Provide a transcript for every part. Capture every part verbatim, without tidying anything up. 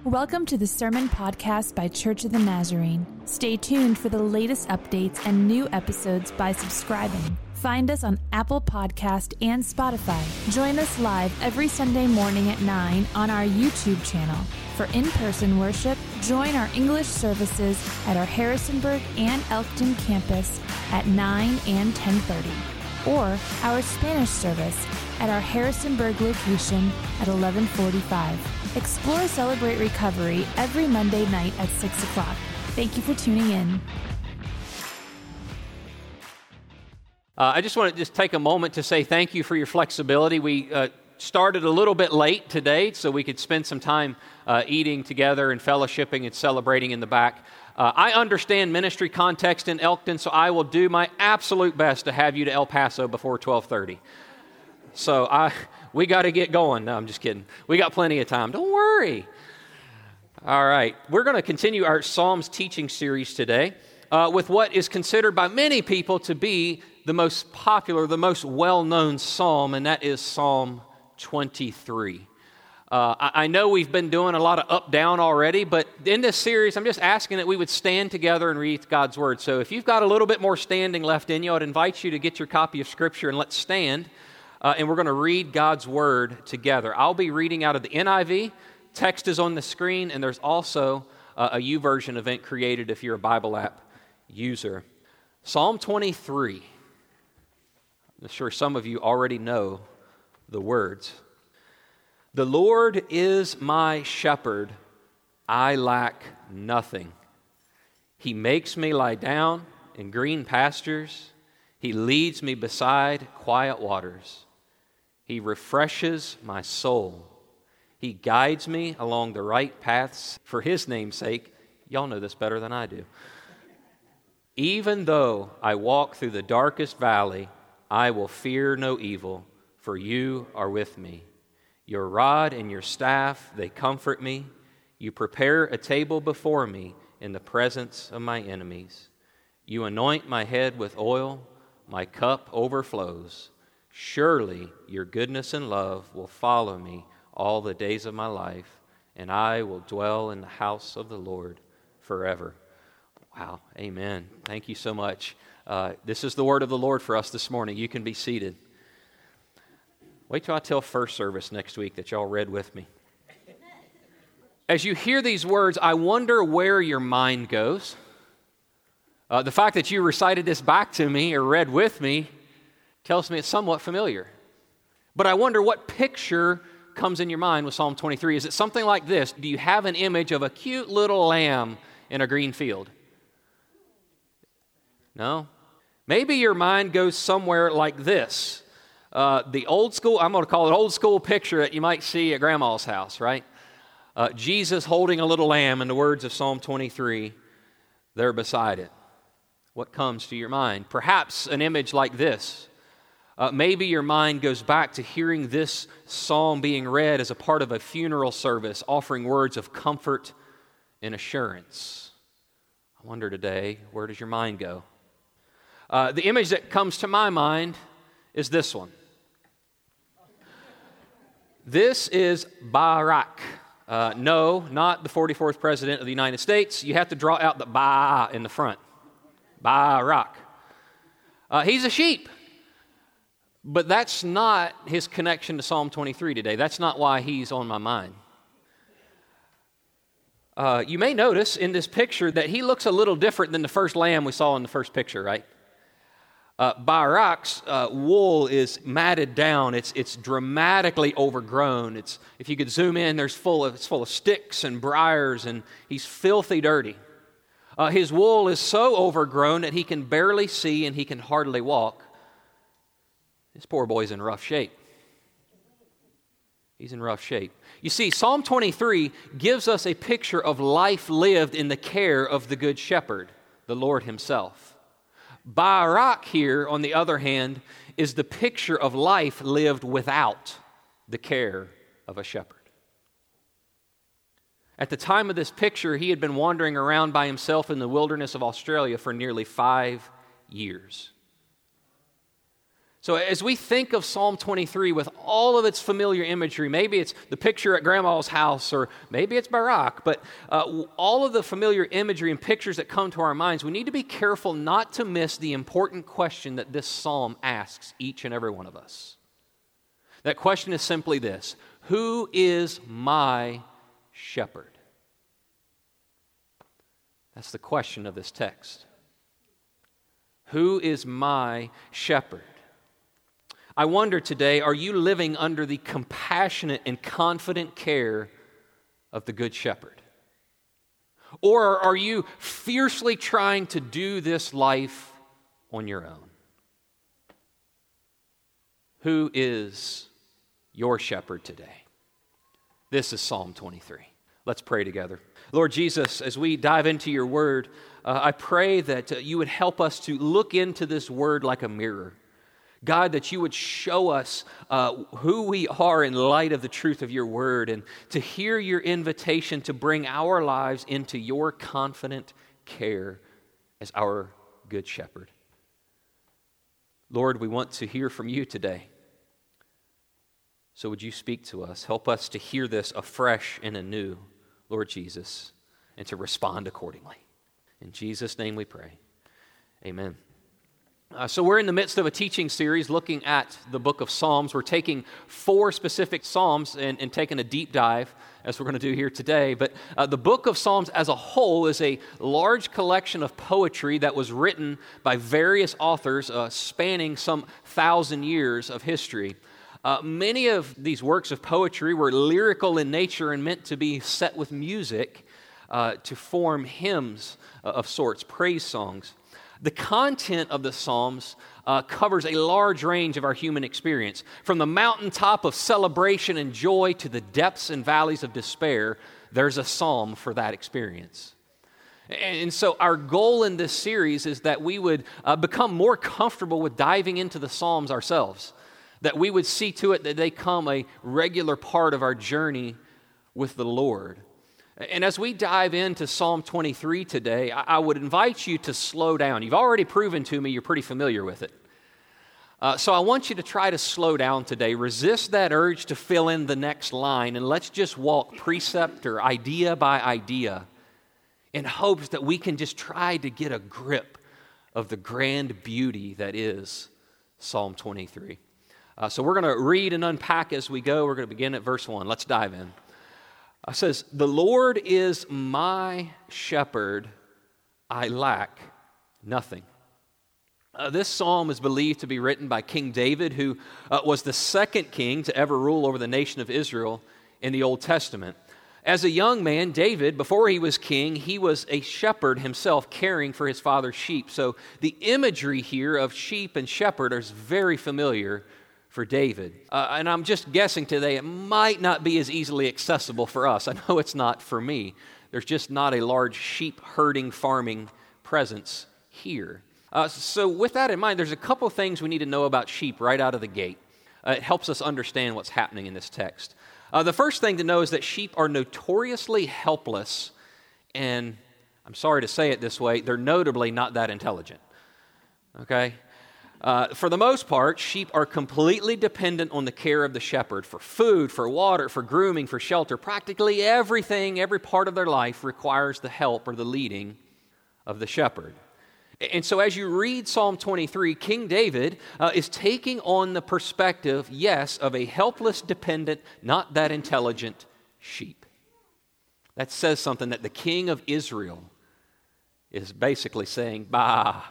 Welcome to the Sermon Podcast by Church of the Nazarene. Stay tuned for the latest updates and new episodes by subscribing. Find us on Apple Podcast and Spotify. Join us live every Sunday morning at nine on our YouTube channel. For in-person worship, join our English services at our Harrisonburg and Elkton campus at nine and ten thirty, or our Spanish service at our Harrisonburg location at eleven forty-five. Explore Celebrate Recovery every Monday night at six o'clock. Thank you for tuning in. Uh, I just want to just take a moment to say thank you for your flexibility. We uh, started a little bit late today so we could spend some time uh, eating together and fellowshipping and celebrating in the back. Uh, I understand ministry context in Elkton, so I will do my absolute best to have you to El Paso before twelve thirty. So I, we got to get going. No, I'm just kidding. We got plenty of time. Don't worry. All right. We're going to continue our Psalms teaching series today uh, with what is considered by many people to be the most popular, the most well-known psalm, and that is Psalm twenty-three. Uh, I, I know we've been doing a lot of up-down already, but in this series, I'm just asking that we would stand together and read God's Word. So if you've got a little bit more standing left in you, I'd invite you to get your copy of Scripture and let's stand. Uh, and we're going to read God's Word together. I'll be reading out of the N I V. Text is on the screen, and there's also uh, a YouVersion event created if you're a Bible app user. Psalm twenty-three. I'm sure some of you already know the words. The Lord is my shepherd, I lack nothing. He makes me lie down in green pastures. He leads me beside quiet waters. He refreshes my soul. He guides me along the right paths for His name's sake. Y'all know this better than I do. Even though I walk through the darkest valley, I will fear no evil, for You are with me. Your rod and Your staff, they comfort me. You prepare a table before me in the presence of my enemies. You anoint my head with oil, my cup overflows. Surely Your goodness and love will follow me all the days of my life, and I will dwell in the house of the Lord forever. Wow, amen. Thank you so much. Uh, this is the word of the Lord for us this morning. You can be seated. Wait till I tell first service next week that y'all read with me. As you hear these words, I wonder where your mind goes. Uh, the fact that you recited this back to me or read with me tells me it's somewhat familiar. But I wonder what picture comes in your mind with Psalm twenty-three. Is it something like this? Do you have an image of a cute little lamb in a green field? No? Maybe your mind goes somewhere like this. Uh, the old school, I'm going to call it old school picture that you might see at Grandma's house, right? Uh, Jesus holding a little lamb in the words of Psalm twenty-three, there beside it. What comes to your mind? Perhaps an image like this. Uh, maybe your mind goes back to hearing this psalm being read as a part of a funeral service, offering words of comfort and assurance. I wonder today, where does your mind go? Uh, the image that comes to my mind is this one. This is Barack. Uh, no, not the forty-fourth President of the United States. You have to draw out the ba in the front. Barack. Uh, he's a sheep. But that's not his connection to Psalm twenty-three today. That's not why he's on my mind. Uh, you may notice in this picture that he looks a little different than the first lamb we saw in the first picture, right? Uh, Barack's uh, wool is matted down. It's it's dramatically overgrown. It's if you could zoom in, there's full of it's full of sticks and briars, and he's filthy dirty. Uh, his wool is so overgrown that he can barely see and he can hardly walk. This poor boy's in rough shape. He's in rough shape. You see, Psalm twenty-three gives us a picture of life lived in the care of the Good Shepherd, the Lord Himself. Barak here, on the other hand, is the picture of life lived without the care of a shepherd. At the time of this picture, he had been wandering around by himself in the wilderness of Australia for nearly five years. So as we think of Psalm twenty-three with all of its familiar imagery, maybe it's the picture at grandma's house, or maybe it's Barak, but uh, all of the familiar imagery and pictures that come to our minds, we need to be careful not to miss the important question that this psalm asks each and every one of us. That question is simply this: who is my shepherd? That's the question of this text. Who is my shepherd? I wonder today, are you living under the compassionate and confident care of the Good Shepherd? Or are you fiercely trying to do this life on your own? Who is your shepherd today? This is Psalm twenty-three. Let's pray together. Lord Jesus, as we dive into your word, uh, I pray that uh, you would help us to look into this word like a mirror. God, that you would show us uh, who we are in light of the truth of your word, and to hear your invitation to bring our lives into your confident care as our good shepherd. Lord, we want to hear from you today. So would you speak to us? Help us to hear this afresh and anew, Lord Jesus, and to respond accordingly. In Jesus' name we pray. Amen. Uh, so we're in the midst of a teaching series looking at the book of Psalms. We're taking four specific Psalms and, and taking a deep dive, as we're going to do here today. But uh, the book of Psalms as a whole is a large collection of poetry that was written by various authors uh, spanning some thousand years of history. Uh, many of these works of poetry were lyrical in nature and meant to be set with music uh, to form hymns of sorts, praise songs. The content of the Psalms uh, covers a large range of our human experience, from the mountaintop of celebration and joy to the depths and valleys of despair. There's a psalm for that experience. And so our goal in this series is that we would uh, become more comfortable with diving into the Psalms ourselves, that we would see to it that they come a regular part of our journey with the Lord. And as we dive into Psalm twenty-three today, I would invite you to slow down. You've already proven to me you're pretty familiar with it. Uh, so I want you to try to slow down today. Resist that urge to fill in the next line, and let's just walk precept or idea by idea in hopes that we can just try to get a grip of the grand beauty that is Psalm twenty-three. Uh, so we're going to read and unpack as we go. We're going to begin at verse one. Let's dive in. It says, "The Lord is my shepherd, I lack nothing." Uh, this psalm is believed to be written by King David, who uh, was the second king to ever rule over the nation of Israel in the Old Testament. As a young man, David, before he was king, he was a shepherd himself, caring for his father's sheep. So the imagery here of sheep and shepherd is very familiar for David. Uh, and I'm just guessing today it might not be as easily accessible for us. I know it's not for me. There's just not a large sheep herding, farming presence here. Uh, so with that in mind, there's a couple things we need to know about sheep right out of the gate. Uh, it helps us understand what's happening in this text. Uh, the first thing to know is that sheep are notoriously helpless, and I'm sorry to say it this way, they're notably not that intelligent. Okay? Uh, for the most part, sheep are completely dependent on the care of the shepherd for food, for water, for grooming, for shelter. Practically everything, every part of their life requires the help or the leading of the shepherd. And so as you read Psalm twenty-three, King David uh, is taking on the perspective, yes, of a helpless, dependent, not that intelligent sheep. That says something that the king of Israel is basically saying, bah.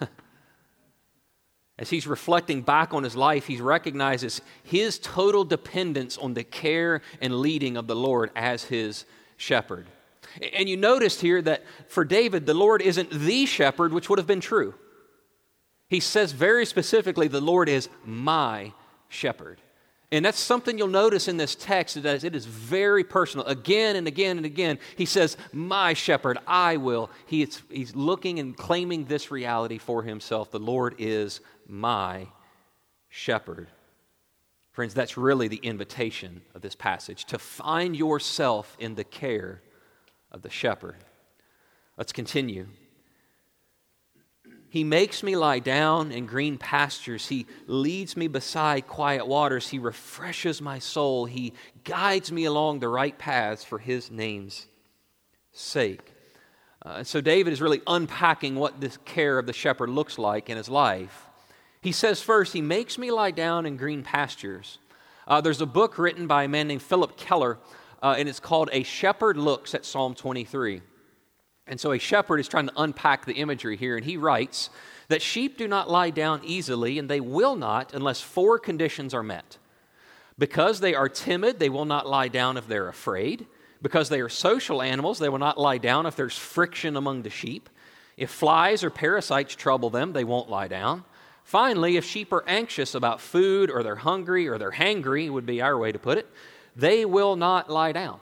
As he's reflecting back on his life, he recognizes his total dependence on the care and leading of the Lord as his shepherd. And you noticed here that for David, the Lord isn't the shepherd, which would have been true. He says very specifically, the Lord is my shepherd. And that's something you'll notice in this text, that it is very personal. Again and again and again, he says, my shepherd, I will. He is, he's looking and claiming this reality for himself. The Lord is my shepherd. Friends, that's really the invitation of this passage, to find yourself in the care of the shepherd. Let's continue. He makes me lie down in green pastures. He leads me beside quiet waters. He refreshes my soul. He guides me along the right paths for His name's sake. Uh, and so David is really unpacking what this care of the shepherd looks like in his life. He says first, He makes me lie down in green pastures. Uh, there's a book written by a man named Philip Keller, uh, and it's called A Shepherd Looks at Psalm twenty-three. And so a shepherd is trying to unpack the imagery here, and he writes that sheep do not lie down easily, and they will not unless four conditions are met. Because they are timid, they will not lie down if they're afraid. Because they are social animals, they will not lie down if there's friction among the sheep. If flies or parasites trouble them, they won't lie down. Finally, if sheep are anxious about food, or they're hungry, or they're hangry, would be our way to put it, they will not lie down.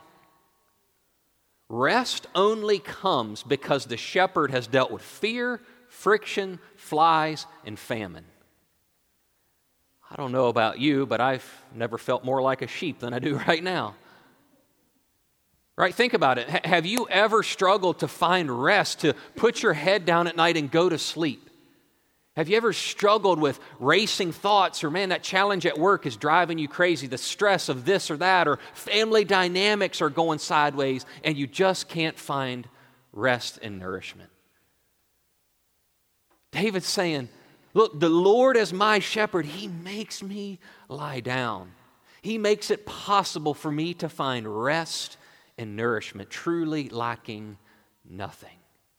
Rest only comes because the shepherd has dealt with fear, friction, flies, and famine. I don't know about you, but I've never felt more like a sheep than I do right now. Right? Think about it. H- have you ever struggled to find rest, to put your head down at night and go to sleep? Have you ever struggled with racing thoughts, or man, that challenge at work is driving you crazy, the stress of this or that, or family dynamics are going sideways, and you just can't find rest and nourishment? David's saying, look, the Lord as my shepherd, He makes me lie down. He makes it possible for me to find rest and nourishment, truly lacking nothing.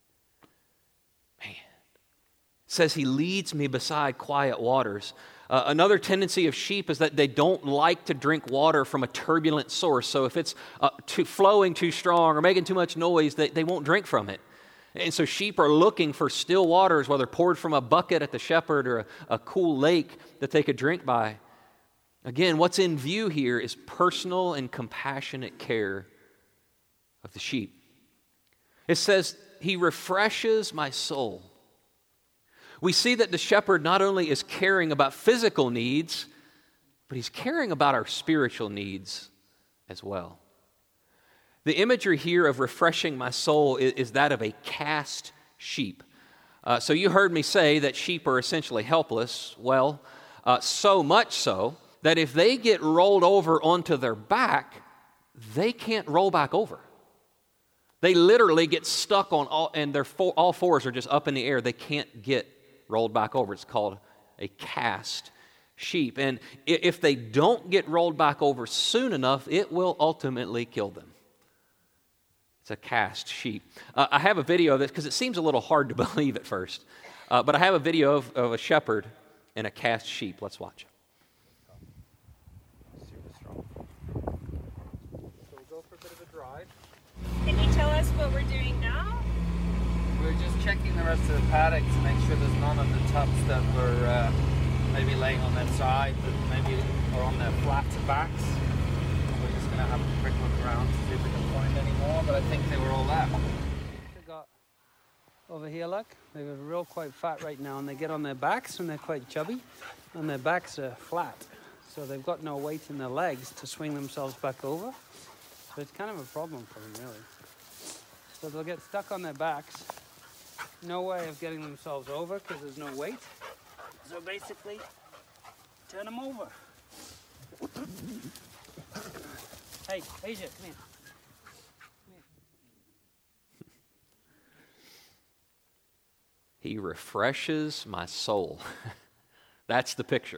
Says He leads me beside quiet waters. Uh, another tendency of sheep is that they don't like to drink water from a turbulent source. So if it's uh, too, flowing too strong or making too much noise, they, they won't drink from it. And so sheep are looking for still waters, whether poured from a bucket at the shepherd or a, a cool lake that they could drink by. Again, what's in view here is personal and compassionate care of the sheep. It says, He refreshes my soul. We see that the shepherd not only is caring about physical needs, but He's caring about our spiritual needs as well. The imagery here of refreshing my soul is, is that of a cast sheep. Uh, so you heard me say that sheep are essentially helpless. Well, uh, so much so that if they get rolled over onto their back, they can't roll back over. They literally get stuck on all, and their four, all fours are just up in the air. They can't get rolled back over. It's called a cast sheep. And if they don't get rolled back over soon enough, it will ultimately kill them. It's a cast sheep. Uh, I have a video of this because it seems a little hard to believe at first. Uh, but I have a video of, of a shepherd and a cast sheep. Let's watch it. Super strong. So we'll go for a bit of a drive. Can you tell us what we're doing now? We're just checking the rest of the paddock to make sure there's none of the tups that were uh, maybe laying on their side, that maybe are on their flat backs. We're just going to have a quick look around to see if we can find any more, but I think they were all there. They got over here, look. They're real quite fat right now, and they get on their backs and they're quite chubby, and their backs are flat. So they've got no weight in their legs to swing themselves back over. So it's kind of a problem for them, really. So they'll get stuck on their backs. No way of getting themselves over because there's no weight. So basically, turn them over. Hey, Asia, come here. He refreshes my soul. That's the picture.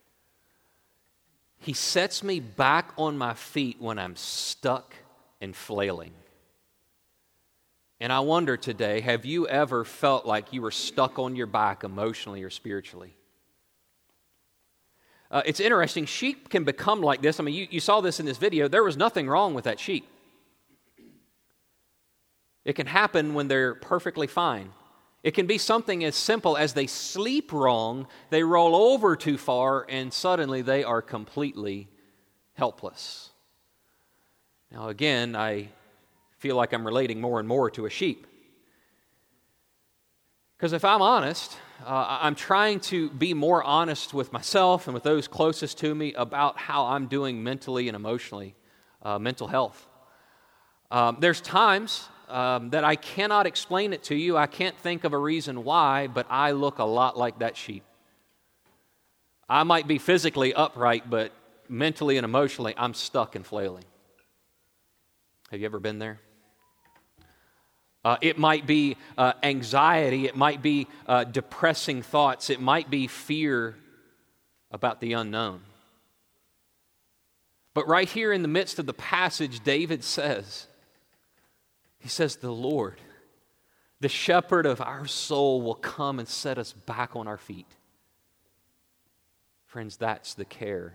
He sets me back on my feet when I'm stuck and flailing. And I wonder today, have you ever felt like you were stuck on your back emotionally or spiritually? Uh, it's interesting, sheep can become like this. I mean, you, you saw this in this video. There was nothing wrong with that sheep. It can happen when they're perfectly fine. It can be something as simple as they sleep wrong, they roll over too far, and suddenly they are completely helpless. Now again, I feel like I'm relating more and more to a sheep. Because if I'm honest, uh, I'm trying to be more honest with myself and with those closest to me about how I'm doing mentally and emotionally, uh, mental health. Um, there's times um, that I cannot explain it to you. I can't think of a reason why, but I look a lot like that sheep. I might be physically upright, but mentally and emotionally, I'm stuck and flailing. Have you ever been there? Uh, it might be uh, anxiety. It might be uh, depressing thoughts. It might be fear about the unknown. But right here in the midst of the passage, David says, he says, the Lord, the shepherd of our soul, will come and set us back on our feet. Friends, that's the care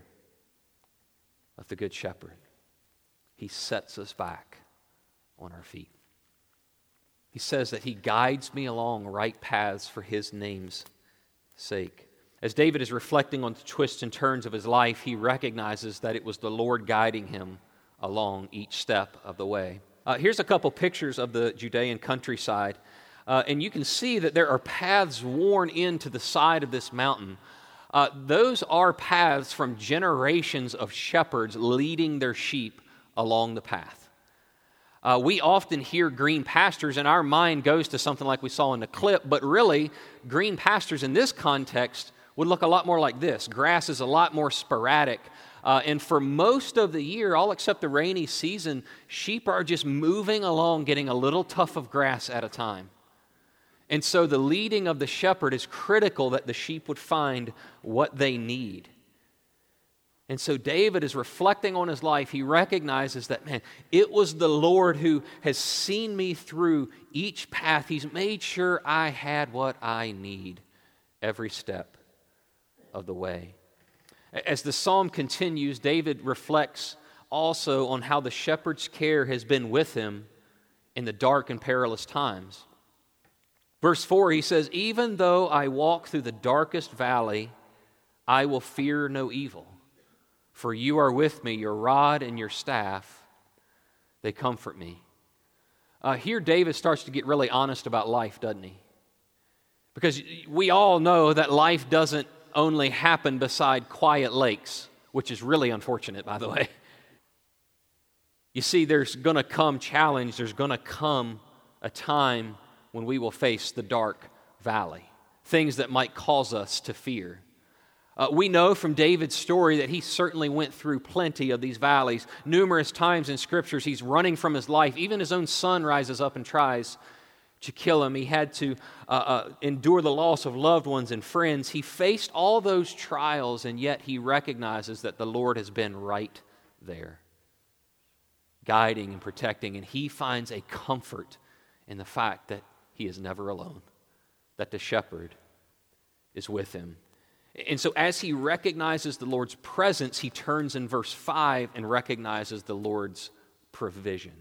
of the Good Shepherd. He sets us back on our feet. He says that He guides me along right paths for His name's sake. As David is reflecting on the twists and turns of his life, he recognizes that it was the Lord guiding him along each step of the way. Uh, here's a couple pictures of the Judean countryside, uh, and you can see that there are paths worn into the side of this mountain. Uh, those are paths from generations of shepherds leading their sheep along the path. Uh, we often hear green pastures, and our mind goes to something like we saw in the clip, but really, green pastures in this context would look a lot more like this. Grass is a lot more sporadic, uh, and for most of the year, all except the rainy season, sheep are just moving along, getting a little tuft of grass at a time. And so the leading of the shepherd is critical that the sheep would find what they need. And so David is reflecting on his life. He recognizes that, man, it was the Lord who has seen me through each path. He's made sure I had what I need every step of the way. As the psalm continues, David reflects also on how the shepherd's care has been with him in the dark and perilous times. Verse four, he says, "Even though I walk through the darkest valley, I will fear no evil. For you are with me, your rod and your staff, they comfort me." Uh, here David starts to get really honest about life, doesn't he? Because we all know that life doesn't only happen beside quiet lakes, which is really unfortunate, by the way. You see, there's going to come challenge, there's going to come a time when we will face the dark valley, things that might cause us to fear. Uh, we know from David's story that he certainly went through plenty of these valleys. Numerous times in Scriptures, he's running from his life. Even his own son rises up and tries to kill him. He had to uh, uh, endure the loss of loved ones and friends. He faced all those trials, and yet he recognizes that the Lord has been right there, guiding and protecting, and he finds a comfort in the fact that he is never alone, that the shepherd is with him. And so as he recognizes the Lord's presence, he turns in verse five and recognizes the Lord's provision.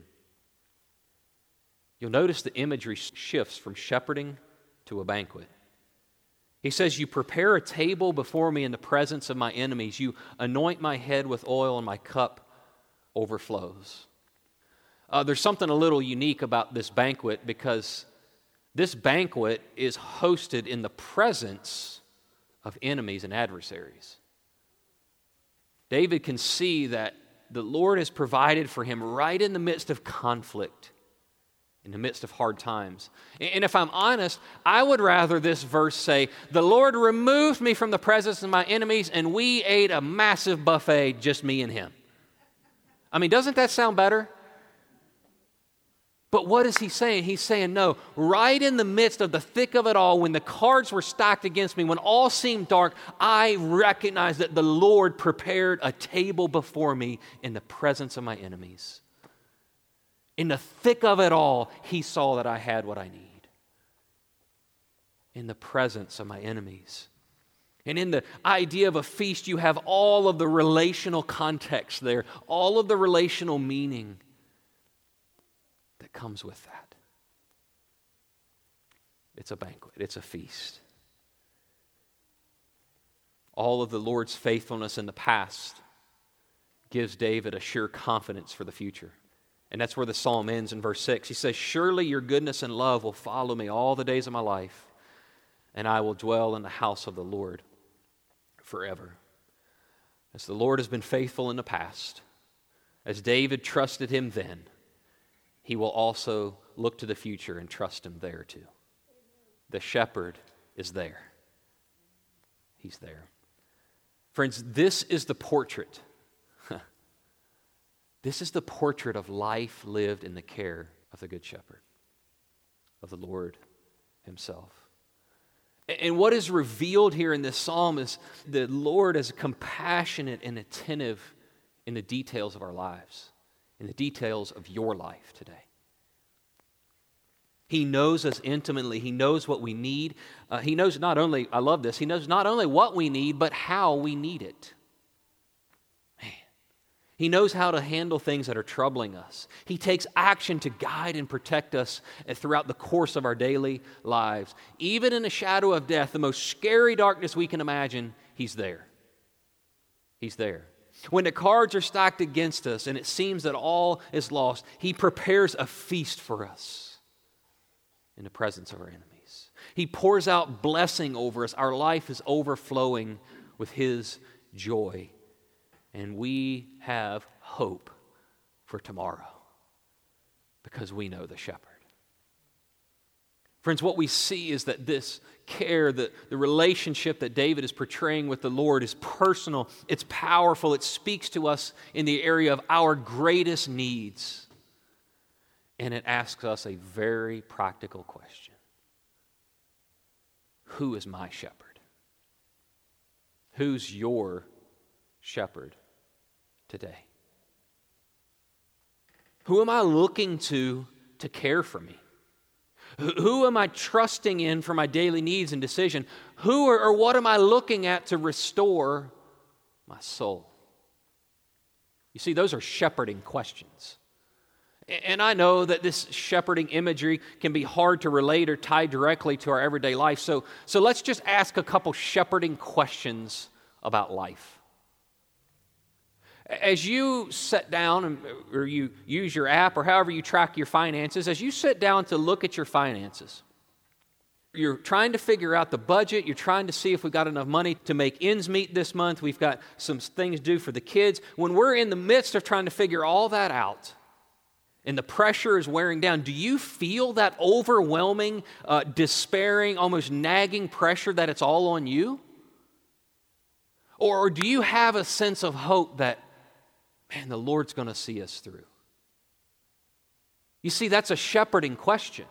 You'll notice the imagery shifts from shepherding to a banquet. He says, "You prepare a table before me in the presence of my enemies. You anoint my head with oil, and my cup overflows." Uh, there's something a little unique about this banquet, because this banquet is hosted in the presence of enemies and adversaries. David can see that the Lord has provided for him right in the midst of conflict, in the midst of hard times. And if I'm honest, I would rather this verse say, "The Lord removed me from the presence of my enemies, and we ate a massive buffet, just me and him." I mean, doesn't that sound better? But what is he saying? He's saying, no, right in the midst of the thick of it all, when the cards were stacked against me, when all seemed dark, I recognized that the Lord prepared a table before me in the presence of my enemies. In the thick of it all, he saw that I had what I need. In the presence of my enemies. And in the idea of a feast, you have all of the relational context there, all of the relational meaning that comes with that. It's a banquet. It's a feast. All of the Lord's faithfulness in the past gives David a sure confidence for the future. And that's where the psalm ends in verse six. He says, "Surely your goodness and love will follow me all the days of my life, and I will dwell in the house of the Lord forever." As the Lord has been faithful in the past, as David trusted him then, he will also look to the future and trust him there too. The shepherd is there. He's there. Friends, this is the portrait. This is the portrait of life lived in the care of the Good Shepherd, of the Lord himself. And what is revealed here in this psalm is the Lord is compassionate and attentive in the details of our lives, in the details of your life today. He knows us intimately. He knows what we need. Uh, he knows not only, I love this, he knows not only what we need, but how we need it. Man. He knows how to handle things that are troubling us. He takes action to guide and protect us throughout the course of our daily lives. Even in the shadow of death, the most scary darkness we can imagine, he's there. He's there. When the cards are stacked against us and it seems that all is lost, he prepares a feast for us in the presence of our enemies. He pours out blessing over us. Our life is overflowing with his joy. And we have hope for tomorrow because we know the shepherd. Friends, what we see is that this care, the, the relationship that David is portraying with the Lord is personal, it's powerful, it speaks to us in the area of our greatest needs. And it asks us a very practical question. Who is my shepherd? Who's your shepherd today? Who am I looking to to care for me? Who am I trusting in for my daily needs and decision? Who or, or what am I looking at to restore my soul? You see, those are shepherding questions. And I know that this shepherding imagery can be hard to relate or tie directly to our everyday life. So, so let's just ask a couple shepherding questions about life. As you sit down and, or you use your app or however you track your finances, as you sit down to look at your finances, you're trying to figure out the budget. You're trying to see if we've got enough money to make ends meet this month. We've got some things due for the kids. When we're in the midst of trying to figure all that out, and the pressure is wearing down, do you feel that overwhelming, uh, despairing, almost nagging pressure that it's all on you? Or, or do you have a sense of hope that, man, the Lord's going to see us through? You see, that's a shepherding question.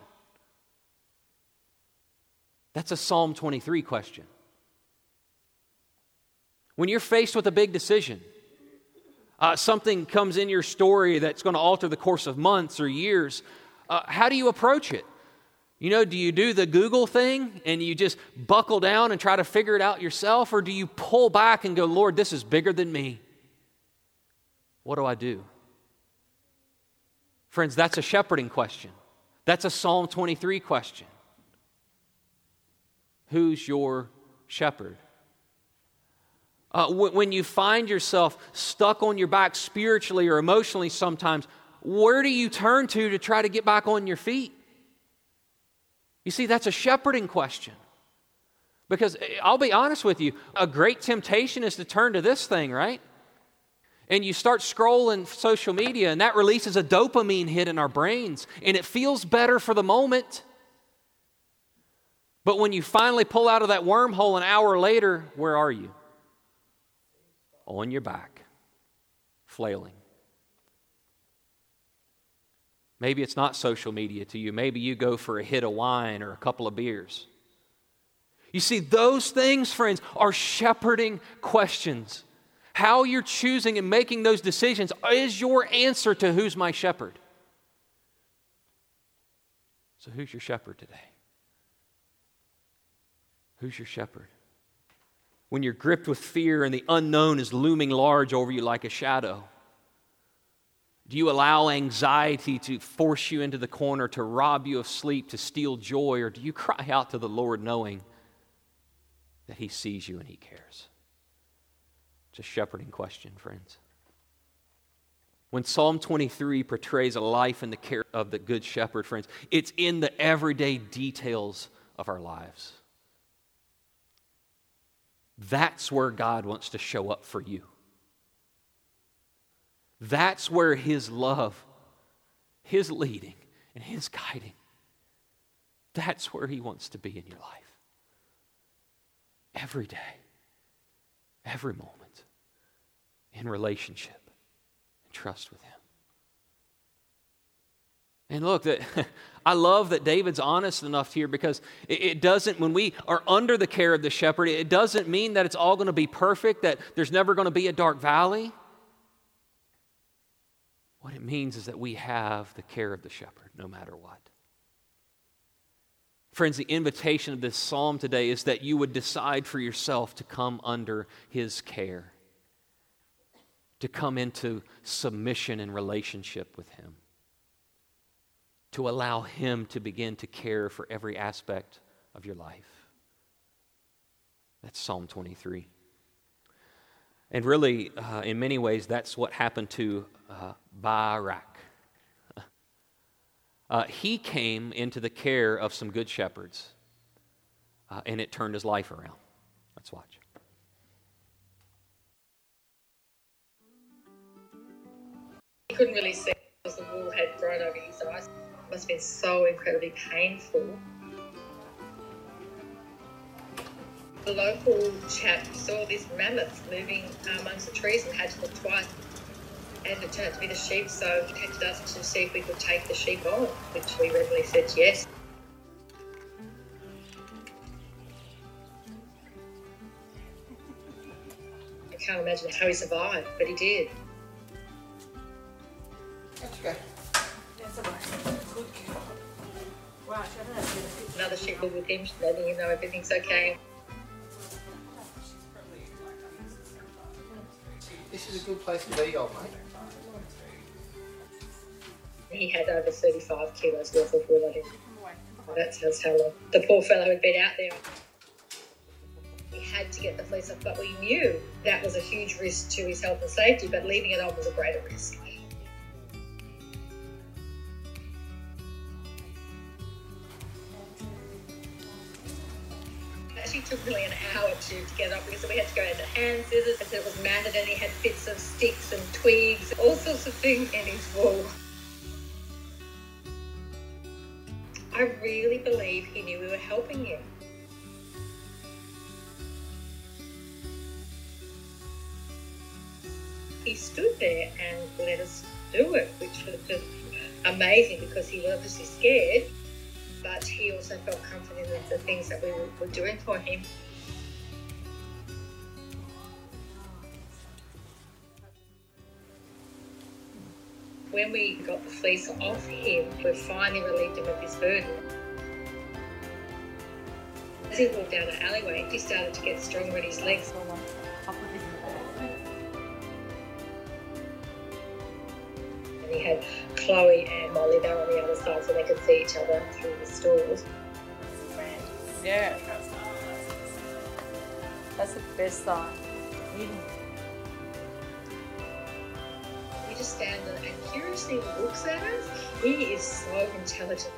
That's a Psalm twenty-three question. When you're faced with a big decision, Uh, something comes in your story that's going to alter the course of months or years, uh, how do you approach it? You know, do you do the Google thing and you just buckle down and try to figure it out yourself? Or do you pull back and go, Lord, this is bigger than me. What do I do? Friends, that's a shepherding question. That's a Psalm twenty-three question. Who's your shepherd? Uh, when you find yourself stuck on your back spiritually or emotionally sometimes, where do you turn to to try to get back on your feet? You see, that's a shepherding question. Because I'll be honest with you, a great temptation is to turn to this thing, right? And you start scrolling social media, and that releases a dopamine hit in our brains, and it feels better for the moment. But when you finally pull out of that wormhole an hour later, where are you? On your back, flailing. Maybe it's not social media to you. Maybe you go for a hit of wine or a couple of beers. You see, those things, friends, are shepherding questions. How you're choosing and making those decisions is your answer to who's my shepherd. So who's your shepherd today? Who's your shepherd? When you're gripped with fear and the unknown is looming large over you like a shadow, do you allow anxiety to force you into the corner, to rob you of sleep, to steal joy, or do you cry out to the Lord knowing that He sees you and He cares? It's a shepherding question, friends. When Psalm twenty-three portrays a life in the care of the Good Shepherd, friends, it's in the everyday details of our lives. That's where God wants to show up for you. That's where His love, His leading, and His guiding. That's where He wants to be in your life. Every day, every moment, in relationship and trust with Him. And look, that I love that David's honest enough here, because it, it doesn't, when we are under the care of the shepherd, it doesn't mean that it's all going to be perfect, that there's never going to be a dark valley. What it means is that we have the care of the shepherd no matter what. Friends, the invitation of this psalm today is that you would decide for yourself to come under His care, to come into submission and relationship with Him, to allow Him to begin to care for every aspect of your life. That's Psalm twenty-three. And really, uh, in many ways, that's what happened to uh, Barak. Uh, he came into the care of some good shepherds, uh, and it turned his life around. Let's watch. He couldn't really see because the wool had grown over his eyes. It must have been so incredibly painful. The local chap saw these mammoths moving amongst the trees and had to look twice. And it turned out to be the sheep, so he contacted us to see if we could take the sheep on, which we readily said yes. I can't imagine how he survived, but he did. Okay. That's all right. Good girl. Wow, Another sheep was with him, letting him know everything's okay. This is a good place to be, old mate. He had over thirty-five kilos worth of wool on him. That tells how long the poor fellow had been out there. He had to get the fleece off, but we knew that was a huge risk to his health and safety, but leaving it on was a greater risk. It actually took really an hour to, to get it up, because we had to go into hand scissors, and it was matted, and he had bits of sticks and twigs, all sorts of things in his wool. I really believe he knew we were helping him. He stood there and let us do it, which was just amazing, because he was obviously scared, but he also felt confident in the things that we were, were doing for him. When we got the fleece off him, we finally relieved him of his burden. As he walked down the alleyway, he started to get stronger in his legs. And he had Chloe and Molly there on the other side, so they could see each other through the stalls. Yeah. That's the best sign. He just stands and curiously looks at us. He is so intelligent.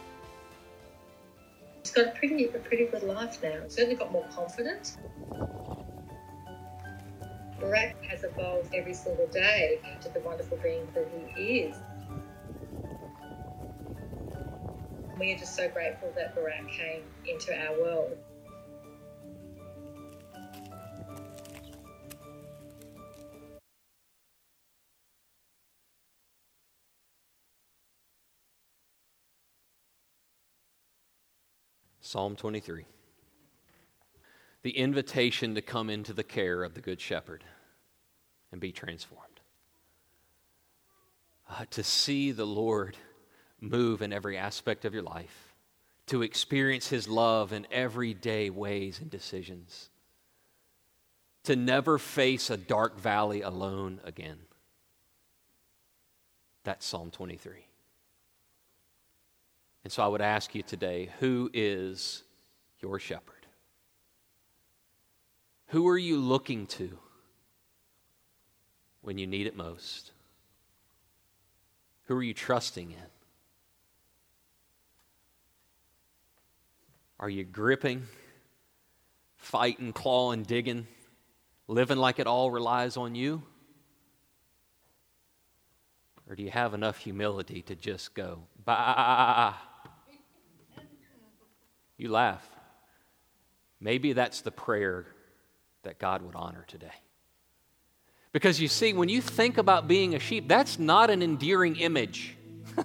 He's got a pretty, a pretty good life now. He's certainly got more confidence. Barak has evolved every single day to the wonderful being that he is. We are just so grateful that Barak came into our world. Psalm twenty-three. The invitation to come into the care of the Good Shepherd and be transformed. Uh, to see the Lord move in every aspect of your life. To experience His love in everyday ways and decisions. To never face a dark valley alone again. That's Psalm twenty-three. And so I would ask you today, who is your shepherd? Who are you looking to when you need it most? Who are you trusting in? Are you gripping, fighting, clawing, digging, living like it all relies on you? Or do you have enough humility to just go, bah? You laugh. Maybe that's the prayer that God would honor today. Because you see, when you think about being a sheep, that's not an endearing image.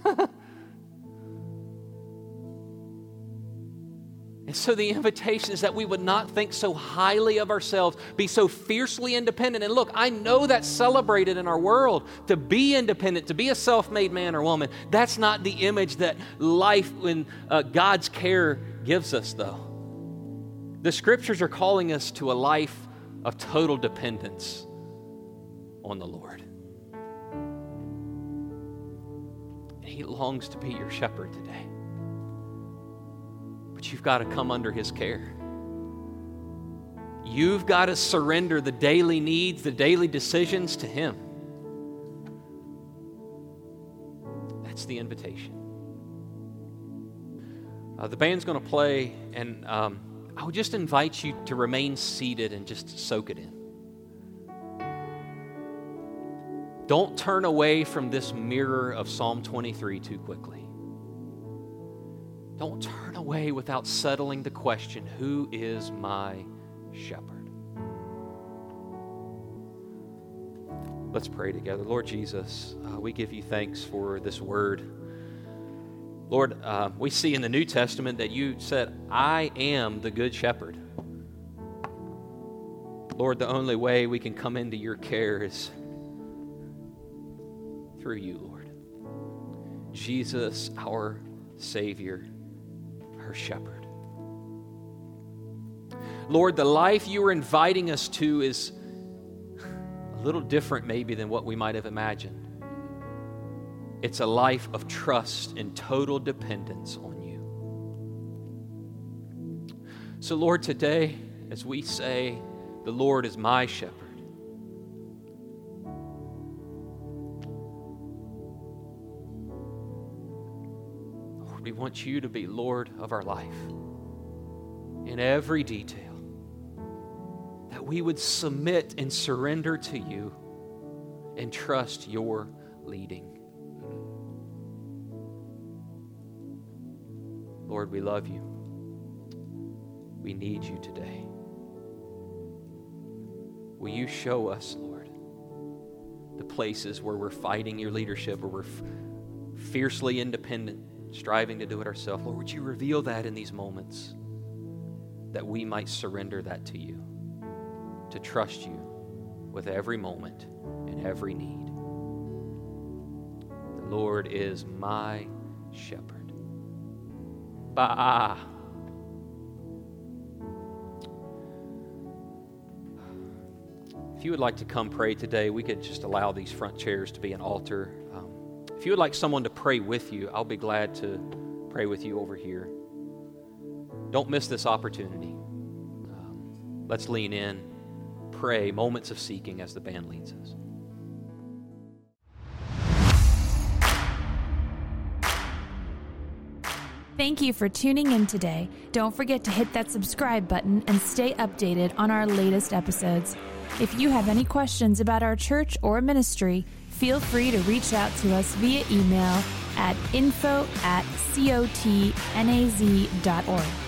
And so the invitation is that we would not think so highly of ourselves, be so fiercely independent. And look, I know that's celebrated in our world, to be independent, to be a self-made man or woman. That's not the image that life in uh, God's care gives us, though. The Scriptures are calling us to a life of total dependence on the Lord. And He longs to be your shepherd today. But you've got to come under His care. You've got to surrender the daily needs, the daily decisions to Him. That's the invitation. Uh, the band's going to play, and um, I would just invite you to remain seated and just soak it in. Don't turn away from this mirror of Psalm twenty-three too quickly. Don't turn away without settling the question, who is my shepherd? Let's pray together. Lord Jesus, uh, we give you thanks for this word. Lord, uh, we see in the New Testament that you said, I am the good shepherd. Lord, the only way we can come into your care is through you, Lord. Jesus, our Savior, our shepherd. Lord, the life you are inviting us to is a little different maybe than what we might have imagined. It's a life of trust and total dependence on you. So Lord, today, as we say, the Lord is my shepherd, we want you to be Lord of our life in every detail, that we would submit and surrender to you and trust your leading. Lord, we love you. We need you today. Will you show us, Lord, the places where we're fighting your leadership, where we're f- fiercely independent, striving to do it ourselves? Lord, would you reveal that in these moments, that we might surrender that to you, to trust you with every moment and every need. The Lord is my shepherd. Bah. If you would like to come pray today, we could just allow these front chairs to be an altar. Um, if you would like someone to pray with you, I'll be glad to pray with you over here. Don't miss this opportunity. Um, let's lean in, pray, moments of seeking as the band leads us. Thank you for tuning in today. Don't forget to hit that subscribe button and stay updated on our latest episodes. If you have any questions about our church or ministry, feel free to reach out to us via email at info at cotnaz dot org.